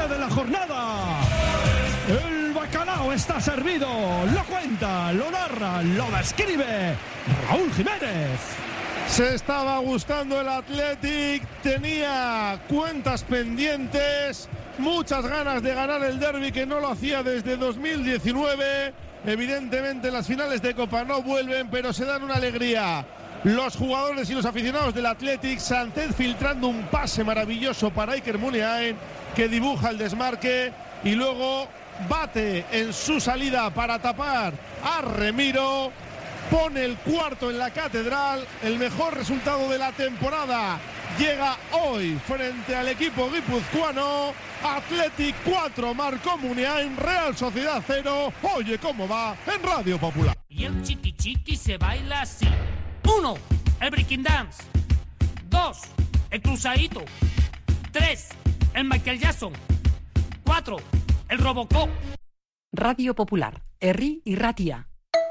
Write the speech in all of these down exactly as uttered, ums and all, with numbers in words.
empate de la jornada. El bacalao está servido. Lo cuenta, lo narra, lo describe Raúl Jiménez. Se estaba gustando el Athletic, tenía cuentas pendientes, muchas ganas de ganar el derbi que no lo hacía desde dos mil diecinueve. Evidentemente las finales de Copa no vuelven, pero se dan una alegría los jugadores y los aficionados del Athletic. Sánchez filtrando un pase maravilloso para Iker Muniain, que dibuja el desmarque y luego bate en su salida para tapar a Remiro. Pone el cuarto en la catedral. El mejor resultado de la temporada llega hoy frente al equipo guipuzcoano. Athletic cuatro, marcó Muniain, Real Sociedad cero. Oye cómo va en Radio Popular. Y el chiqui chiqui se baila así. Uno, el breaking dance. Dos, el cruzadito. Tres, el Michael Jackson. Cuatro, el Robocop. Radio Popular, Herri y Ratia.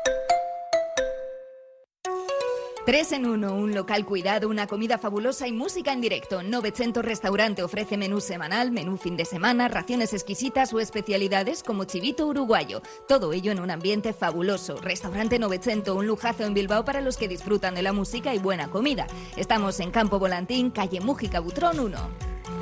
Tres en uno, un local cuidado, una comida fabulosa y música en directo. novecientos Restaurante ofrece menú semanal, menú fin de semana, raciones exquisitas o especialidades como chivito uruguayo. Todo ello en un ambiente fabuloso. Restaurante novecientos, un lujazo en Bilbao para los que disfrutan de la música y buena comida. Estamos en Campo Volantín, calle Mújica Butrón uno.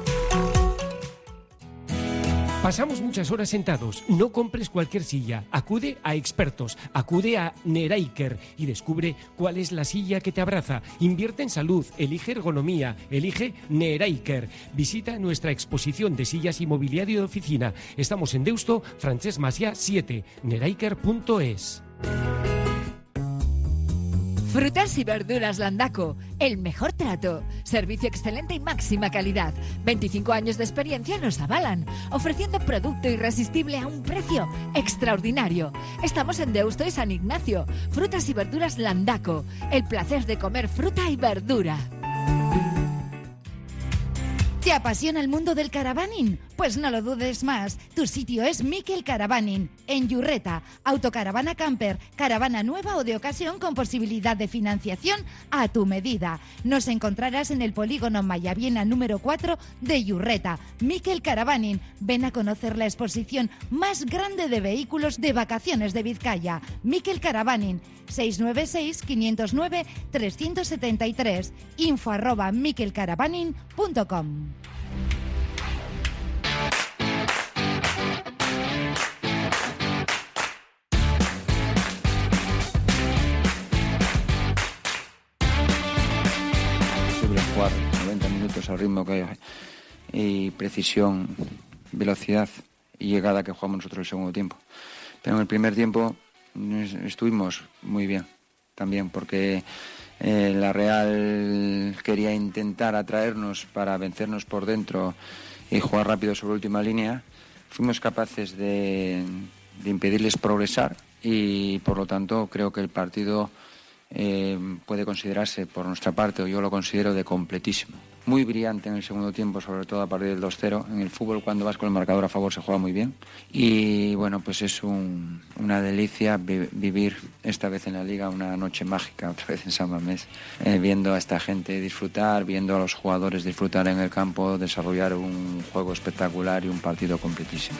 Pasamos muchas horas sentados. No compres cualquier silla. Acude a expertos. Acude a Neraiker y descubre cuál es la silla que te abraza. Invierte en salud. Elige ergonomía. Elige Neraiker. Visita nuestra exposición de sillas y mobiliario de oficina. Estamos en Deusto, Francesc Macià siete. neraiker punto es. Frutas y verduras Landaco, el mejor trato, servicio excelente y máxima calidad. veinticinco años de experiencia nos avalan, ofreciendo producto irresistible a un precio extraordinario. Estamos en Deusto y San Ignacio. Frutas y verduras Landaco, el placer de comer fruta y verdura. ¿Te apasiona el mundo del caravaning? Pues no lo dudes más. Tu sitio es Miquel Caravaning, en Yurreta. Autocaravana camper, caravana nueva o de ocasión con posibilidad de financiación a tu medida. Nos encontrarás en el polígono Mayaviena número cuatro de Yurreta. Miquel Caravaning, ven a conocer la exposición más grande de vehículos de vacaciones de Vizcaya. Miquel Caravaning, seis nueve seis, cinco cero nueve, tres siete tres. Info arroba miquelcaravaning punto com. Jugar noventa minutos al ritmo que hay y precisión, velocidad y llegada que jugamos nosotros el segundo tiempo. Pero en el primer tiempo estuvimos muy bien también porque eh, la Real quería intentar atraernos para vencernos por dentro y jugar rápido sobre última línea. Fuimos capaces de, de impedirles progresar y por lo tanto creo que el partido Eh, puede considerarse por nuestra parte, o yo lo considero, de completísimo. Muy brillante en el segundo tiempo, sobre todo a partir del dos cero. En el fútbol, cuando vas con el marcador a favor, se juega muy bien. Y bueno, pues es un, una delicia vi- vivir esta vez en la Liga una noche mágica, otra vez en San Mamés, eh, viendo a esta gente disfrutar, viendo a los jugadores disfrutar en el campo, desarrollar un juego espectacular y un partido completísimo.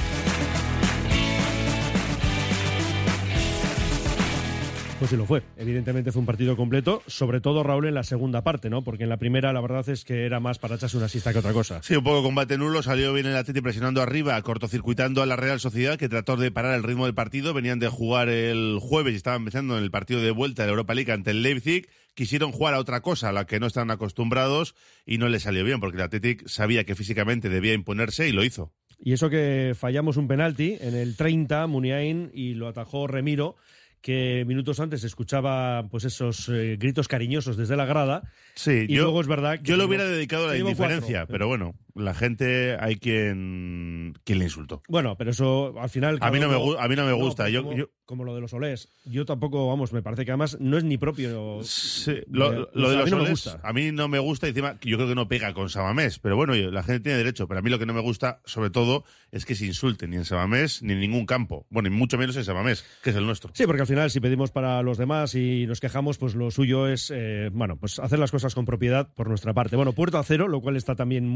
Pues sí lo fue. Evidentemente fue un partido completo, sobre todo, Raúl, en la segunda parte, ¿no? Porque en la primera la verdad es que era más para echarse una siesta que otra cosa. Sí, un poco combate nulo, salió bien el Atleti presionando arriba, cortocircuitando a la Real Sociedad, que trató de parar el ritmo del partido. Venían de jugar el jueves y estaban empezando en el partido de vuelta de la Europa League ante el Leipzig. Quisieron jugar a otra cosa, a la que no están acostumbrados, y no les salió bien, porque el Athletic sabía que físicamente debía imponerse y lo hizo. Y eso que fallamos un penalti en el treinta, Muniain, y lo atajó Remiro, que minutos antes escuchaba pues esos eh, gritos cariñosos desde la grada. Sí, y yo, luego es verdad que yo lo llevo, hubiera dedicado a la indiferencia, cuatro. pero bueno, la gente hay quien, quien le insultó. Bueno, pero eso al final... A mí no, uno, me, a mí no me gusta. No, yo, como, yo, como lo de los olés. Yo tampoco, vamos, me parece que además no es ni propio... Sí, lo, de, lo, lo de a los mí no me olés, gusta. a mí no me gusta, y encima yo creo que no pega con Samamés, pero bueno, la gente tiene derecho, pero a mí lo que no me gusta, sobre todo, es que se insulte ni en Samamés ni en ningún campo. Bueno, y mucho menos en Samamés, que es el nuestro. Sí, porque al final si pedimos para los demás y nos quejamos, pues lo suyo es, eh, bueno, pues hacer las cosas con propiedad por nuestra parte. Bueno, puerta a cero, lo cual está también muy bien.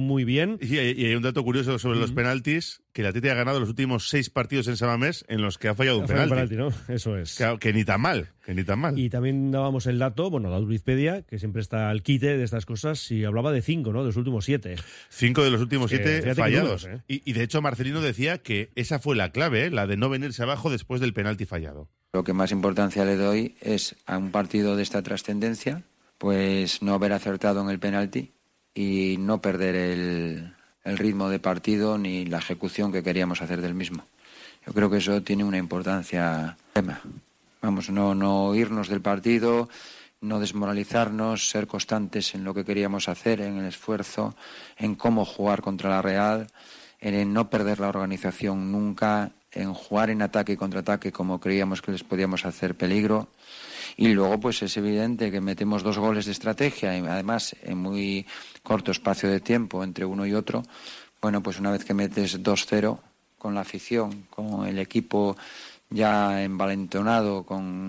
bien. Y hay, y hay un dato curioso sobre mm. los penaltis, que el Atleti ha ganado los últimos seis partidos en San Mamés en los que ha fallado un penalti. penalti, ¿no? Eso es. Que, que ni tan mal, que ni tan mal. Y también dábamos el dato, bueno, la Wikipedia, que siempre está al quite de estas cosas, y hablaba de cinco, ¿no? De los últimos siete. Cinco de los últimos siete que, fallados. Números, ¿eh? y, y de hecho Marcelino decía que esa fue la clave, ¿eh? La de no venirse abajo después del penalti fallado. Lo que más importancia le doy es a un partido de esta trascendencia, pues no haber acertado en el penalti y no perder el, el ritmo de partido ni la ejecución que queríamos hacer del mismo. Yo creo que eso tiene una importancia extrema. Vamos, no, no irnos del partido, no desmoralizarnos, ser constantes en lo que queríamos hacer, en el esfuerzo, en cómo jugar contra la Real, en no perder la organización nunca, en jugar en ataque y contraataque como creíamos que les podíamos hacer peligro. Y luego pues es evidente que metemos dos goles de estrategia y además en muy corto espacio de tiempo entre uno y otro. Bueno, pues una vez que metes dos cero con la afición, con el equipo ya envalentonado,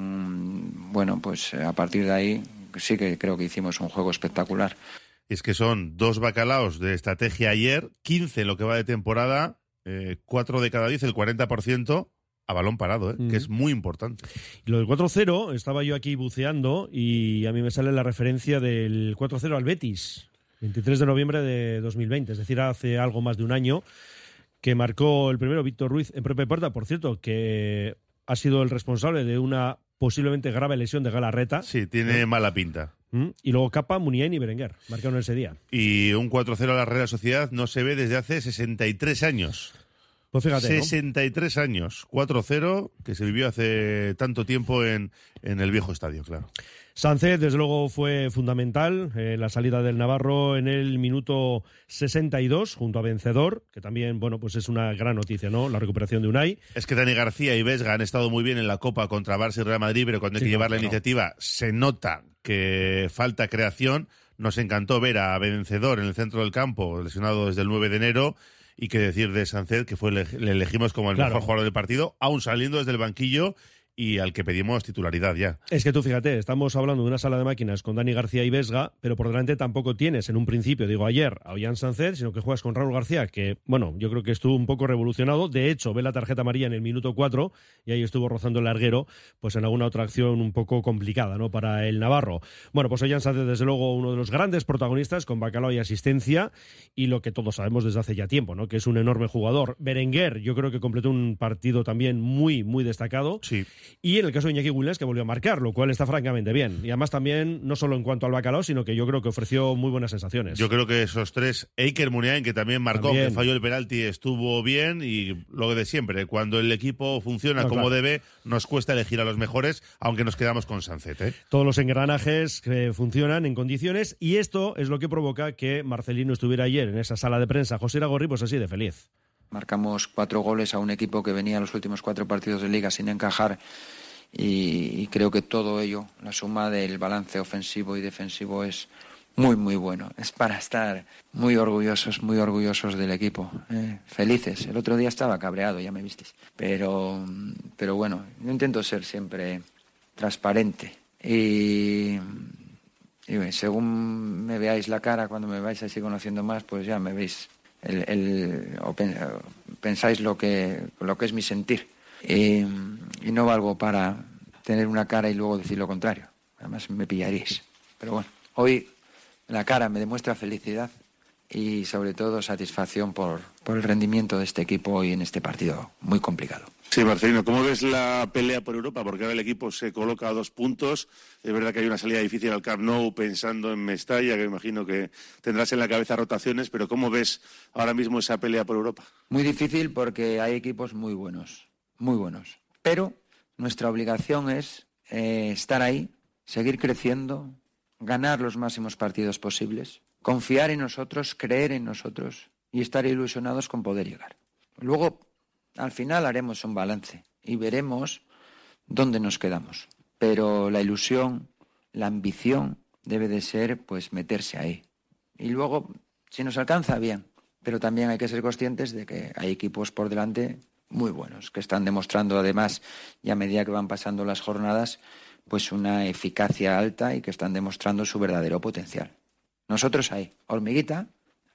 con bueno, pues a partir de ahí sí que creo que hicimos un juego espectacular. Es que son dos bacalaos de estrategia ayer, quince en lo que va de temporada, eh, cuatro de cada diez, el cuarenta por ciento a balón parado, ¿eh? Mm. Que es muy importante. Y lo del cuatro cero, estaba yo aquí buceando y a mí me sale la referencia del cuatro cero al Betis, veintitrés de noviembre de dos mil veinte, es decir, hace algo más de un año, que marcó el primero Víctor Ruiz en propia puerta, por cierto, que ha sido el responsable de una posiblemente grave lesión de Galarreta. Sí, tiene ¿no? mala pinta. ¿Mm? Y luego Capa, Muniain y Berenguer marcaron ese día. Y un cuatro cero a la Real Sociedad no se ve desde hace sesenta y tres años. Pues fíjate, sesenta y tres ¿no? años, cuatro cero, que se vivió hace tanto tiempo en, en el viejo estadio, claro. Sánchez, desde luego, fue fundamental en eh, la salida del Navarro en el minuto sesenta y dos, junto a Vencedor, que también, bueno, pues es una gran noticia, ¿no? La recuperación de Unai. Es que Dani García y Vesga han estado muy bien en la Copa contra Barça y Real Madrid, pero cuando hay sí, que llevar no, la no. iniciativa se nota que falta creación. Nos encantó ver a Vencedor en el centro del campo, lesionado desde el nueve de enero, y qué decir de Sánchez, que fue le elegimos como el claro. mejor jugador del partido, aún saliendo desde el banquillo, y al que pedimos titularidad ya. Es que tú fíjate, estamos hablando de una sala de máquinas con Dani García y Vesga, pero por delante tampoco tienes en un principio, digo ayer, a Ollán Sánchez, sino que juegas con Raúl García, que, bueno, yo creo que estuvo un poco revolucionado. De hecho, ve la tarjeta amarilla en el minuto cuatro y ahí estuvo rozando el larguero, pues en alguna otra acción un poco complicada, ¿no?, para el navarro. Bueno, pues Ollán Sánchez, desde luego, uno de los grandes protagonistas, con bacalao y asistencia, y lo que todos sabemos desde hace ya tiempo, ¿no?, que es un enorme jugador. Berenguer, yo creo que completó un partido también muy, muy destacado. Sí. Y en el caso de Iñaki Williams, que volvió a marcar, lo cual está francamente bien. Y además también, no solo en cuanto al bacalao, sino que yo creo que ofreció muy buenas sensaciones. Yo creo que esos tres, Eiker Muniain, que también marcó, también. que falló el penalti, estuvo bien, y lo de siempre, cuando el equipo funciona no, como claro. debe, nos cuesta elegir a los mejores, aunque nos quedamos con Sánchez, ¿eh? Todos los engranajes que funcionan en condiciones, y esto es lo que provoca que Marcelino estuviera ayer en esa sala de prensa. José Iragorri, pues así de feliz. Marcamos cuatro goles a un equipo que venía los últimos cuatro partidos de Liga sin encajar. Y, y creo que todo ello, la suma del balance ofensivo y defensivo, es muy, muy bueno. Es para estar muy orgullosos, muy orgullosos del equipo. Eh, felices. El otro día estaba cabreado, ya me visteis. Pero, pero bueno, yo intento ser siempre transparente. Y, y bueno, según me veáis la cara, cuando me vais así conociendo más, pues ya me veis, el, el, o pensáis lo que, lo que es mi sentir. Y, y no valgo para tener una cara y luego decir lo contrario. Además me pillaréis. Pero bueno, hoy la cara me demuestra felicidad y sobre todo satisfacción por, por el rendimiento de este equipo hoy en este partido muy complicado. Sí, Marcelino, ¿cómo ves la pelea por Europa? Porque ahora el equipo se coloca a dos puntos. Es verdad que hay una salida difícil al Camp Nou pensando en Mestalla, que me imagino que tendrás en la cabeza rotaciones, pero ¿cómo ves ahora mismo esa pelea por Europa? Muy difícil porque hay equipos muy buenos, muy buenos. Pero nuestra obligación es eh, estar ahí, seguir creciendo, ganar los máximos partidos posibles, confiar en nosotros, creer en nosotros y estar ilusionados con poder llegar. Luego, al final haremos un balance y veremos dónde nos quedamos. Pero la ilusión, la ambición debe de ser, pues, meterse ahí. Y luego, si nos alcanza, bien. Pero también hay que ser conscientes de que hay equipos por delante muy buenos, que están demostrando además, y a medida que van pasando las jornadas, pues una eficacia alta y que están demostrando su verdadero potencial. Nosotros ahí, hormiguita,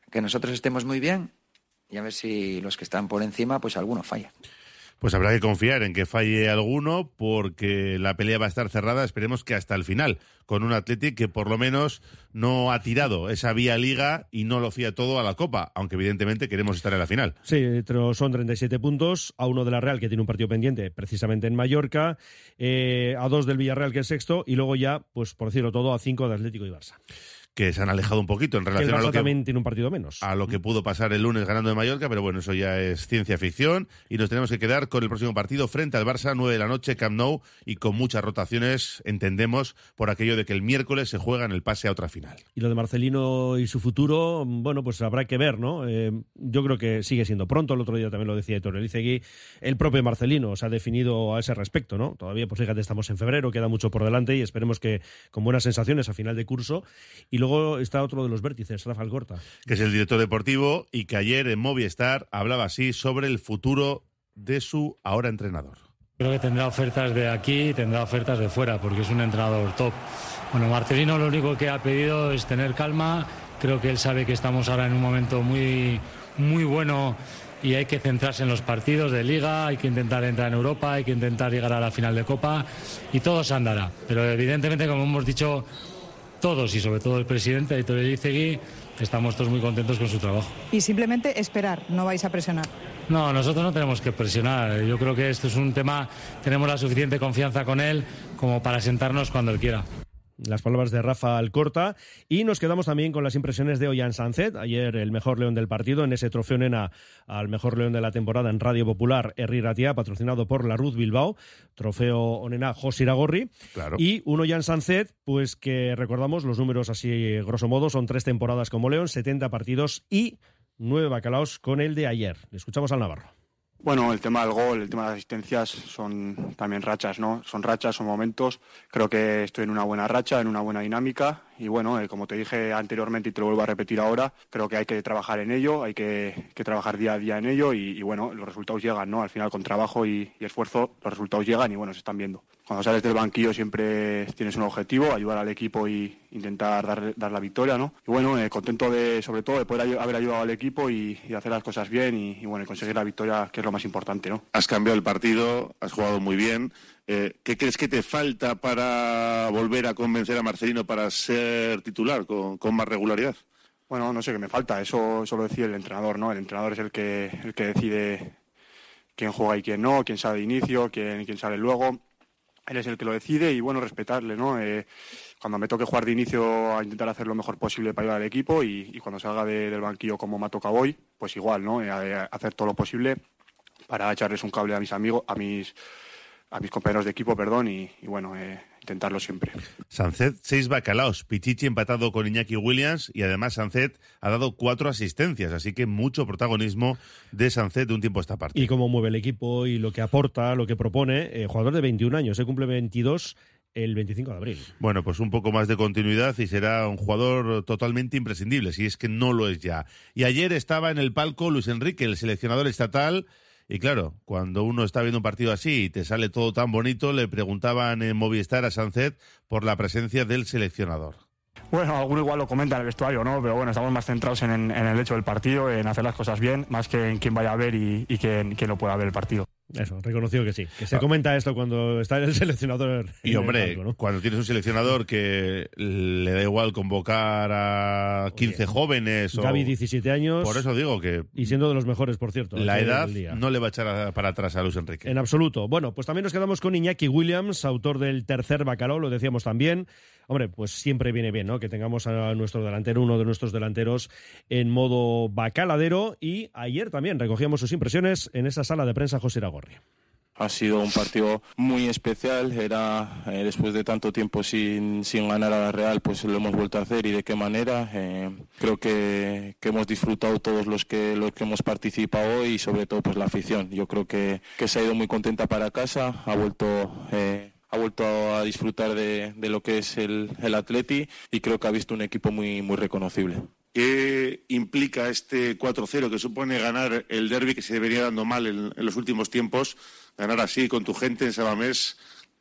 que nosotros estemos muy bien y a ver si los que están por encima, pues alguno falla. Pues habrá que confiar en que falle alguno, porque la pelea va a estar cerrada, esperemos que hasta el final, con un Athletic que por lo menos no ha tirado esa vía Liga y no lo fía todo a la Copa, aunque evidentemente queremos estar en la final. Sí, son treinta y siete puntos, a uno de la Real, que tiene un partido pendiente precisamente en Mallorca, eh, a dos del Villarreal, que es sexto, y luego ya, pues por decirlo todo, a cinco de Atlético y Barça. Que se han alejado un poquito en relación el Barça a lo que también tiene un partido menos. A lo que pudo pasar el lunes ganando de Mallorca, pero bueno, eso ya es ciencia ficción y nos tenemos que quedar con el próximo partido frente al Barça, nueve de la noche, Camp Nou, y con muchas rotaciones, entendemos, por aquello de que el miércoles se juega en el pase a otra final. Y lo de Marcelino y su futuro, bueno, pues habrá que ver, ¿no? Eh, yo creo que sigue siendo pronto, el otro día también lo decía Héctor Elizegui, el propio Marcelino se ha definido a ese respecto, ¿no? Todavía, pues fíjate, estamos en febrero, queda mucho por delante y esperemos que con buenas sensaciones a final de curso. Y luego está otro de los vértices, Rafa Alcorta, que es el director deportivo y que ayer en Movistar hablaba así sobre el futuro de su ahora entrenador. Creo que tendrá ofertas de aquí y tendrá ofertas de fuera, porque es un entrenador top. Bueno, Marcelino lo único que ha pedido es tener calma. Creo que él sabe que estamos ahora en un momento muy, muy bueno y hay que centrarse en los partidos de Liga, hay que intentar entrar en Europa, hay que intentar llegar a la final de Copa y todo se andará. Pero evidentemente, como hemos dicho todos y sobre todo el presidente, Aitor Elizegui, estamos todos muy contentos con su trabajo. Y simplemente esperar, no vais a presionar. No, nosotros no tenemos que presionar. Yo creo que esto es un tema, tenemos la suficiente confianza con él como para sentarnos cuando él quiera. Las palabras de Rafa Alcorta, y nos quedamos también con las impresiones de Ollán Sánchez, ayer el mejor león del partido en ese trofeo Nena al mejor león de la temporada en Radio Popular Herri Ratia, patrocinado por la Ruz Bilbao, trofeo Onena Jos Iragorri, claro. Y un Ollán Sánchez, pues que recordamos los números así grosso modo, son tres temporadas como león, setenta partidos y nueve bacalaos con el de ayer. Le escuchamos al Navarro. Bueno, el tema del gol, el tema de las asistencias son también rachas, ¿no? Son rachas, son momentos. Creo que estoy en una buena racha, en una buena dinámica. Y bueno, eh, como te dije anteriormente y te lo vuelvo a repetir ahora, creo que hay que trabajar en ello, hay que, que trabajar día a día en ello y, y bueno, los resultados llegan, ¿no? Al final con trabajo y, y esfuerzo los resultados llegan y bueno, se están viendo. Cuando sales del banquillo siempre tienes un objetivo, ayudar al equipo y intentar dar, dar la victoria, ¿no? Y bueno, eh, contento de, sobre todo, de poder ay- haber ayudado al equipo y, y hacer las cosas bien y, y bueno, y conseguir la victoria, que es lo más importante, ¿no? Has cambiado el partido, has jugado muy bien. Eh, ¿Qué crees que te falta para volver a convencer a Marcelino para ser titular con, con más regularidad? Bueno, no sé qué me falta, eso, eso lo decide el entrenador, ¿no? El entrenador es el que, el que decide quién juega y quién no, quién sale de inicio, quién, quién sale luego. Él es el que lo decide y bueno, respetarle, ¿no? Eh, cuando me toque jugar de inicio a intentar hacer lo mejor posible para ayudar al equipo y, y cuando salga de, del banquillo como me ha tocado hoy, pues igual, ¿no? Eh, a, a hacer todo lo posible para echarles un cable a mis amigos, a mis a mis compañeros de equipo, perdón, y, y bueno, eh, intentarlo siempre. Sánchez, seis bacalaos, Pichichi empatado con Iñaki Williams y además Sánchez ha dado cuatro asistencias, así que mucho protagonismo de Sánchez de un tiempo a esta parte. Y cómo mueve el equipo y lo que aporta, lo que propone, eh, jugador de veintiún años, se cumple veintidós el veinticinco de abril. Bueno, pues un poco más de continuidad y será un jugador totalmente imprescindible, si es que no lo es ya. Y ayer estaba en el palco Luis Enrique, el seleccionador estatal. Y claro, cuando uno está viendo un partido así y te sale todo tan bonito, le preguntaban en Movistar a Sánchez por la presencia del seleccionador. Bueno, alguno igual lo comenta en el vestuario, ¿no? Pero bueno, estamos más centrados en, en el hecho del partido, en hacer las cosas bien, más que en quién vaya a ver y, y quién, quién lo pueda ver el partido. Eso, reconocido que sí. Que se comenta esto cuando está el seleccionador. Y hombre, palco, ¿no? Cuando tienes un seleccionador que le da igual convocar a quince Oye, jóvenes o... Gavi, diecisiete años. Por eso digo que... Y siendo de los mejores, por cierto. La edad no le va a echar a, para atrás a Luis Enrique. En absoluto. Bueno, pues también nos quedamos con Iñaki Williams, autor del tercer bacalao, lo decíamos también. Hombre, pues siempre viene bien, ¿no? Que tengamos a nuestro delantero, uno de nuestros delanteros, en modo bacaladero. Y ayer también recogíamos sus impresiones en esa sala de prensa José Iragorri. Ha sido un partido muy especial, era eh, después de tanto tiempo sin, sin ganar a la Real, pues lo hemos vuelto a hacer y de qué manera. Eh, creo que, que hemos disfrutado todos los que los que hemos participado hoy y sobre todo pues la afición. Yo creo que, que se ha ido muy contenta para casa, ha vuelto... Eh, ha vuelto a disfrutar de, de lo que es el, el Atleti y creo que ha visto un equipo muy, muy reconocible. ¿Qué implica este cuatro cero que supone ganar el derbi que se venía dando mal en, en los últimos tiempos? Ganar así con tu gente en Sabamés,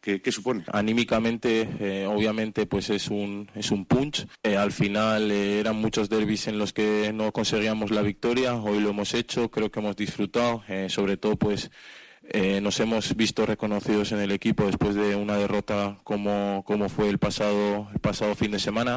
¿Qué, qué supone? Anímicamente, eh, obviamente, pues es un es un punch. Eh, al final eh, eran muchos derbis en los que no conseguíamos la victoria. Hoy lo hemos hecho, creo que hemos disfrutado. Eh, sobre todo, pues eh, nos hemos visto reconocidos en el equipo después de una derrota como como fue el pasado el pasado fin de semana.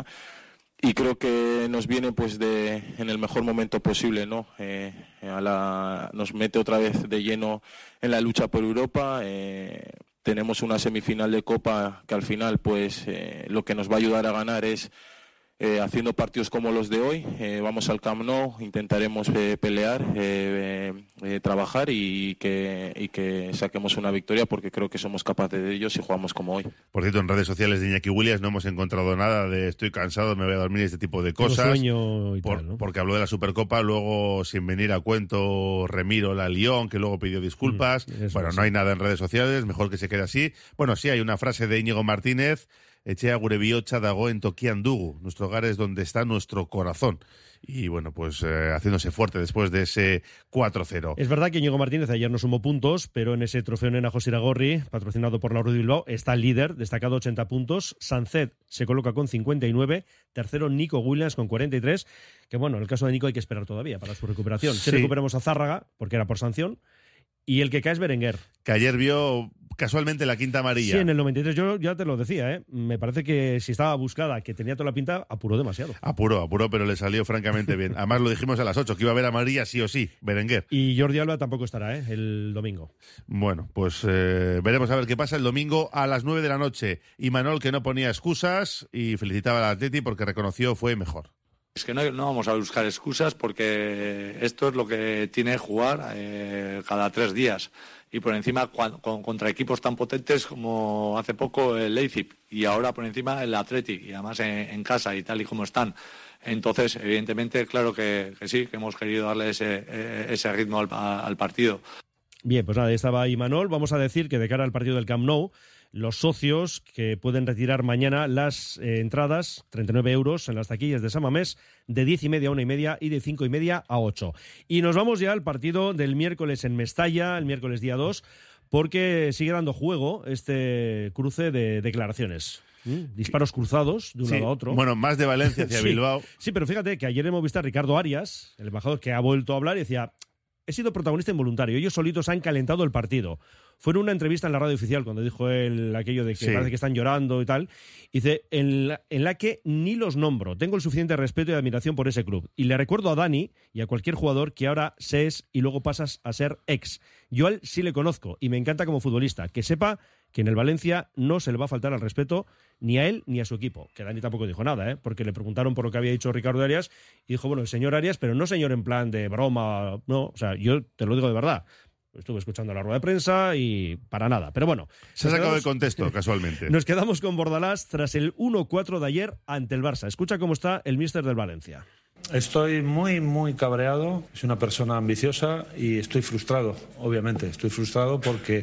Y creo que nos viene pues de en el mejor momento posible, ¿no? Eh, a la, nos mete otra vez de lleno en la lucha por Europa. Eh, tenemos una semifinal de Copa que al final pues eh, lo que nos va a ayudar a ganar es eh, haciendo partidos como los de hoy. Eh, vamos al Camp Nou, intentaremos eh, pelear, eh, eh, trabajar y que, y que saquemos una victoria, porque creo que somos capaces de ello si jugamos como hoy. Por cierto, en redes sociales de Iñaki Williams no hemos encontrado nada de estoy cansado, me voy a dormir, este tipo de cosas. Sueño y por, tal, ¿no? Porque habló de la Supercopa, luego sin venir a cuento Remiro la Lyon, que luego pidió disculpas. Mm, bueno, no hay nada en redes sociales, mejor que se quede así. Bueno, sí hay una frase de Íñigo Martínez: Etxea gure bihotza dago en tokian dugu. Nuestro hogar es donde está nuestro corazón. Y bueno, pues eh, haciéndose fuerte después de ese cuatro cero. Es verdad que Íñigo Martínez ayer no sumó puntos, pero en ese trofeo Nena José Iragorri, patrocinado por la Uru de Bilbao, está el líder, destacado ochenta puntos. Sancet se coloca con cincuenta y nueve. Tercero, Nico Williams con cuarenta y tres. Que bueno, en el caso de Nico hay que esperar todavía para su recuperación. Si sí. recuperamos a Zárraga, porque era por sanción. Y el que cae es Berenguer. Que ayer vio casualmente la quinta amarilla. Sí, en el noventa y tres, yo ya te lo decía, ¿eh? Me parece que si estaba buscada, que tenía toda la pinta, apuró demasiado. Apuró, apuró, pero le salió francamente bien. Además lo dijimos a las ocho, que iba a haber amarilla sí o sí, Berenguer. Y Jordi Alba tampoco estará, ¿eh? El domingo. Bueno, pues eh, veremos a ver qué pasa el domingo a las nueve de la noche. Y Manol, que no ponía excusas y felicitaba al Atleti porque reconoció fue mejor. Es que no, no vamos a buscar excusas, porque esto es lo que tiene jugar eh, cada tres días. Y por encima cuando, con, contra equipos tan potentes como hace poco el Leipzig y ahora por encima el Athletic, y además en, en casa y tal y como están. Entonces, evidentemente, claro que, que sí, que hemos querido darle ese, ese ritmo al, al partido. Bien, pues nada, ahí estaba Imanol. Vamos a decir que de cara al partido del Camp Nou, los socios que pueden retirar mañana las eh, entradas, treinta y nueve euros en las taquillas de San Mamés, de diez y media a una y media y de cinco y media a ocho. Y nos vamos ya al partido del miércoles en Mestalla, el miércoles día dos, porque sigue dando juego este cruce de declaraciones. ¿Mm? Disparos cruzados de un sí, lado a otro. Bueno, más de Valencia hacia sí, Bilbao. Sí, pero fíjate que ayer hemos visto a Ricardo Arias, el embajador, que ha vuelto a hablar y decía: he sido protagonista involuntario, ellos solitos han calentado el partido. Fue en una entrevista en la radio oficial cuando dijo él aquello de que sí. parece que están llorando y tal. Dice, en la, en la que ni los nombro. Tengo el suficiente respeto y admiración por ese club. Y le recuerdo a Dani y a cualquier jugador que ahora se es y luego pasas a ser ex. Yo a él sí le conozco y me encanta como futbolista. Que sepa que en el Valencia no se le va a faltar al respeto ni a él ni a su equipo. Que Dani tampoco dijo nada, ¿eh? Porque le preguntaron por lo que había dicho Ricardo Arias y dijo, bueno, el señor Arias, pero no señor en plan de broma, no. O sea, yo te lo digo de verdad. Estuve escuchando la rueda de prensa y para nada. Pero bueno. Se ha sacado de contexto, casualmente. Nos quedamos con Bordalás tras el uno cuatro de ayer ante el Barça. Escucha cómo está el míster del Valencia. Estoy muy, muy cabreado. Soy una persona ambiciosa y estoy frustrado, obviamente. Estoy frustrado porque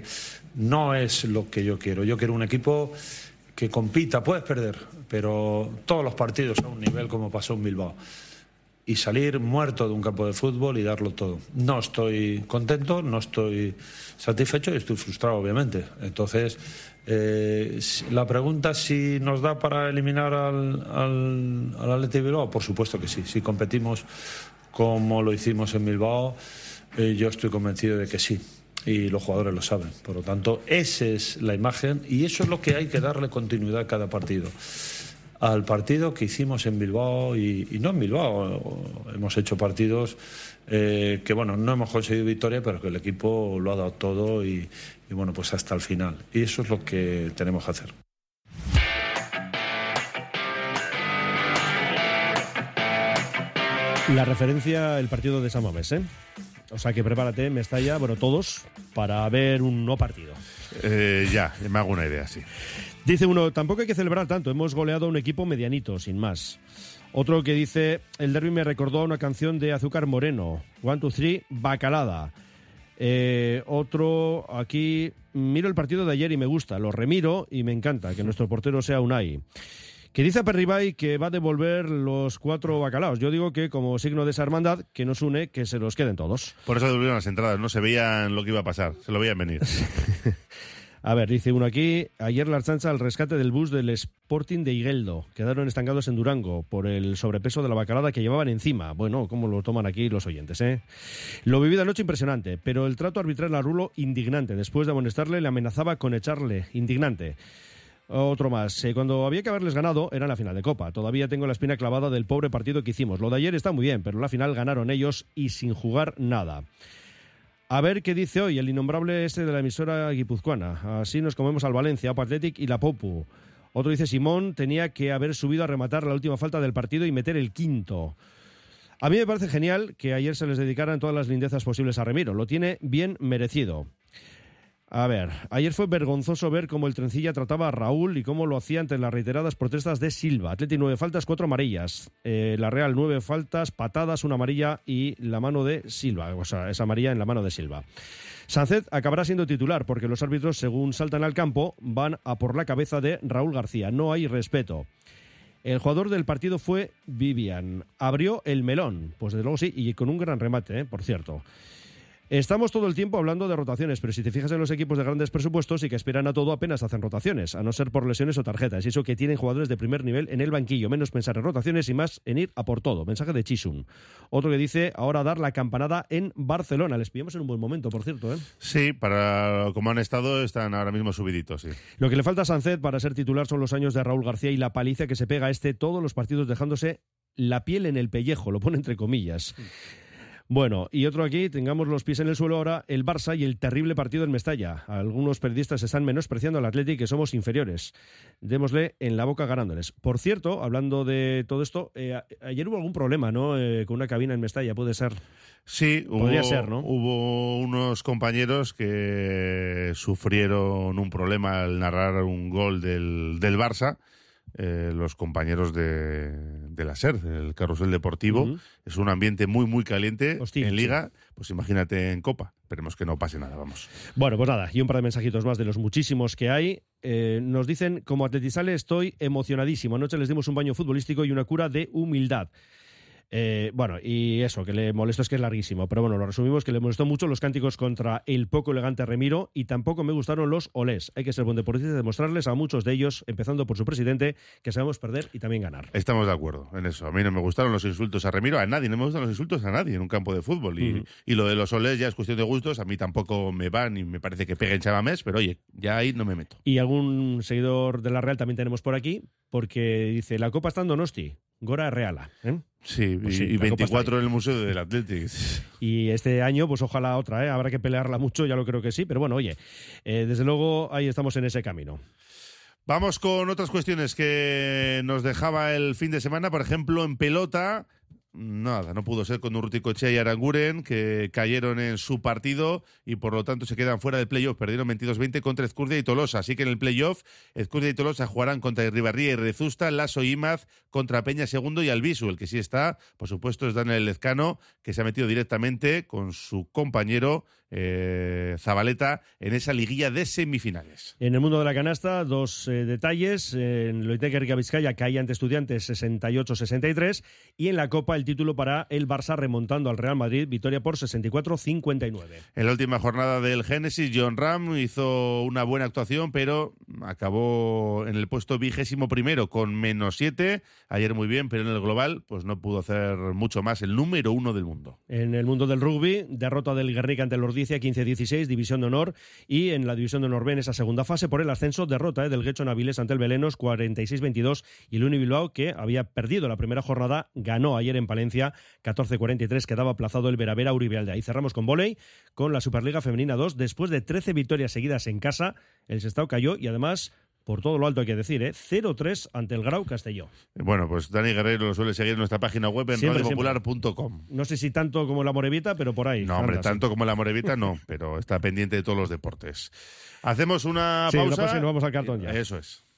no es lo que yo quiero. Yo quiero un equipo que compita. Puedes perder, pero todos los partidos a un nivel como pasó en Bilbao. Y salir muerto de un campo de fútbol y darlo todo. No estoy contento, no estoy satisfecho y estoy frustrado, obviamente. Entonces, eh, la pregunta si nos da para eliminar al, al, al Athletic de Bilbao, por supuesto que sí. Si competimos como lo hicimos en Bilbao, eh, yo estoy convencido de que sí. Y los jugadores lo saben. Por lo tanto, esa es la imagen y eso es lo que hay que darle continuidad a cada partido. Al partido que hicimos en Bilbao y, y no en Bilbao, hemos hecho partidos eh, que bueno, no hemos conseguido victoria, pero que el equipo lo ha dado todo y, y bueno, pues hasta el final. Y eso es lo que tenemos que hacer. La referencia el partido de San Mamés, ¿eh? O sea que prepárate, Mestalla, bueno, todos, para ver un no partido. Eh, ya, me hago una idea, sí. Dice uno, tampoco hay que celebrar tanto, hemos goleado a un equipo medianito, sin más. Otro que dice, el derbi me recordó a una canción de Azúcar Moreno, One, Two, Three, Bacalada. Eh, otro, aquí, miro el partido de ayer y me gusta, lo remiro y me encanta que nuestro portero sea Unai. Que dice a Perribay que va a devolver los cuatro bacalaos. Yo digo que como signo de esa hermandad que nos une, que se los queden todos. Por eso devolvieron las entradas, no se veían lo que iba a pasar, se lo veían venir. A ver, dice uno aquí, ayer la Archancha al rescate del bus del Sporting de Igueldo. Quedaron estancados en Durango por el sobrepeso de la bacalada que llevaban encima. Bueno, ¿cómo lo toman aquí los oyentes, eh? Lo vivido anoche impresionante, pero el trato arbitral a Rulo indignante. Después de amonestarle, le amenazaba con echarle. Indignante. Otro más. Eh, cuando había que haberles ganado, era la final de Copa. Todavía tengo la espina clavada del pobre partido que hicimos. Lo de ayer está muy bien, pero la final ganaron ellos y sin jugar nada. A ver qué dice hoy el innombrable este de la emisora guipuzcoana. Así nos comemos al Valencia, Opa Athletic y la Popu. Otro dice Simón tenía que haber subido a rematar la última falta del partido y meter el quinto. A mí me parece genial que ayer se les dedicaran todas las lindezas posibles a Remiro. Lo tiene bien merecido. A ver, ayer fue vergonzoso ver cómo el Trencilla trataba a Raúl y cómo lo hacía ante las reiteradas protestas de Silva. Atleti nueve faltas, cuatro amarillas. Eh, la Real nueve faltas, patadas, una amarilla y la mano de Silva. O sea, esa amarilla en la mano de Silva. Sánchez acabará siendo titular porque los árbitros, según saltan al campo, van a por la cabeza de Raúl García. No hay respeto. El jugador del partido fue Vivian. Abrió el melón. Pues desde luego sí, y con un gran remate, ¿eh? Por cierto. Estamos todo el tiempo hablando de rotaciones, pero si te fijas en los equipos de grandes presupuestos y que aspiran a todo, apenas hacen rotaciones, a no ser por lesiones o tarjetas. Y eso que tienen jugadores de primer nivel en el banquillo. Menos pensar en rotaciones y más en ir a por todo. Mensaje de Chisun. Otro que dice, ahora dar la campanada en Barcelona. Les pillamos en un buen momento, por cierto, ¿eh? Sí, para como han estado, están ahora mismo subiditos, sí. Lo que le falta a Sánchez para ser titular son los años de Raúl García y la paliza que se pega a este todos los partidos dejándose la piel en el pellejo, lo pone entre comillas. Sí. Bueno, y otro aquí, tengamos los pies en el suelo ahora, el Barça y el terrible partido en Mestalla. Algunos periodistas están menospreciando al Athletic, que somos inferiores. Démosle en la boca ganándoles. Por cierto, hablando de todo esto, eh, ayer hubo algún problema, ¿no? Eh, con una cabina en Mestalla, puede ser. Sí, podría hubo, ser, ¿no? Hubo unos compañeros que sufrieron un problema al narrar un gol del, del Barça. Eh, los compañeros de, de la SER, el carrusel deportivo. Uh-huh. Es un ambiente muy, muy caliente. Hostia, en Liga. Sí. Pues imagínate en Copa. Esperemos que no pase nada, vamos. Bueno, pues nada, y un par de mensajitos más de los muchísimos que hay. Eh, nos dicen, como atletizale estoy emocionadísimo. Anoche les dimos un baño futbolístico y una cura de humildad. Eh, bueno, y eso, que le molesto es que es larguísimo, pero bueno, lo resumimos, que le molestó mucho los cánticos contra el poco elegante Remiro y tampoco me gustaron los olés. Hay que ser buen deportista y demostrarles a muchos de ellos, empezando por su presidente, que sabemos perder y también ganar. Estamos de acuerdo en eso. A mí no me gustaron los insultos a Remiro, a nadie, no me gustan los insultos a nadie en un campo de fútbol. Y, uh-huh. y lo de los olés ya es cuestión de gustos, a mí tampoco me van y me parece que peguen Chamamés, pero oye, ya ahí no me meto. Y algún seguidor de la Real también tenemos por aquí, porque dice, la Copa está en Donosti, Gora Reala, ¿eh? Sí, pues sí, y veinticuatro en el Museo del Athletic. Y este año, pues ojalá otra, ¿eh? Habrá que pelearla mucho, ya lo creo que sí, pero bueno, oye, eh, desde luego ahí estamos en ese camino. Vamos con otras cuestiones que nos dejaba el fin de semana, por ejemplo, en pelota. Nada, no pudo ser con Urruticoechea y Aranguren, que cayeron en su partido y por lo tanto se quedan fuera del playoff. Perdieron veintidós veinte contra Ezcurdia y Tolosa. Así que en el playoff, Ezcurdia y Tolosa jugarán contra Irribarría y Rezusta, Lasso y Imaz contra Peña Segundo y Albisu. El que sí está, por supuesto, es Daniel Lezcano, que se ha metido directamente con su compañero eh, Zabaleta en esa liguilla de semifinales. En el mundo de la canasta, dos eh, detalles. En Loitec Riga Vizcaya caía ante Estudiantes sesenta y ocho sesenta y tres y en la Copa el título para el Barça remontando al Real Madrid, victoria por sesenta y cuatro cincuenta y nueve. En la última jornada del Génesis, John Ram hizo una buena actuación, pero acabó en el puesto vigésimo primero con menos siete. Ayer muy bien, pero en el global pues no pudo hacer mucho más. El número uno del mundo. En el mundo del rugby, derrota del Guernica ante el Ordicia quince dieciséis, división de honor, y en la división de honor B en esa segunda fase por el ascenso, derrota eh, del Guecho Naviles ante el Belenos cuarenta y seis veintidós, y el Uni Bilbao, que había perdido la primera jornada, ganó ayer en Palencia catorce cuarenta y tres, quedaba aplazado el Veravera Uribe. Ahí cerramos con vóley, con la Superliga Femenina dos, después de trece victorias seguidas en casa, el Sestao cayó y además, por todo lo alto hay que decir, ¿eh? cero tres ante el Grau Castelló. Bueno, pues Dani Guerrero lo suele seguir en nuestra página web en radio popular punto com. No sé si tanto como la Morevita, pero por ahí. No, hombre, andas, tanto sí. como la Morevita no, pero está pendiente de todos los deportes. Hacemos una sí, pausa. Una pausa y nos vamos al cartón ya. Eso es.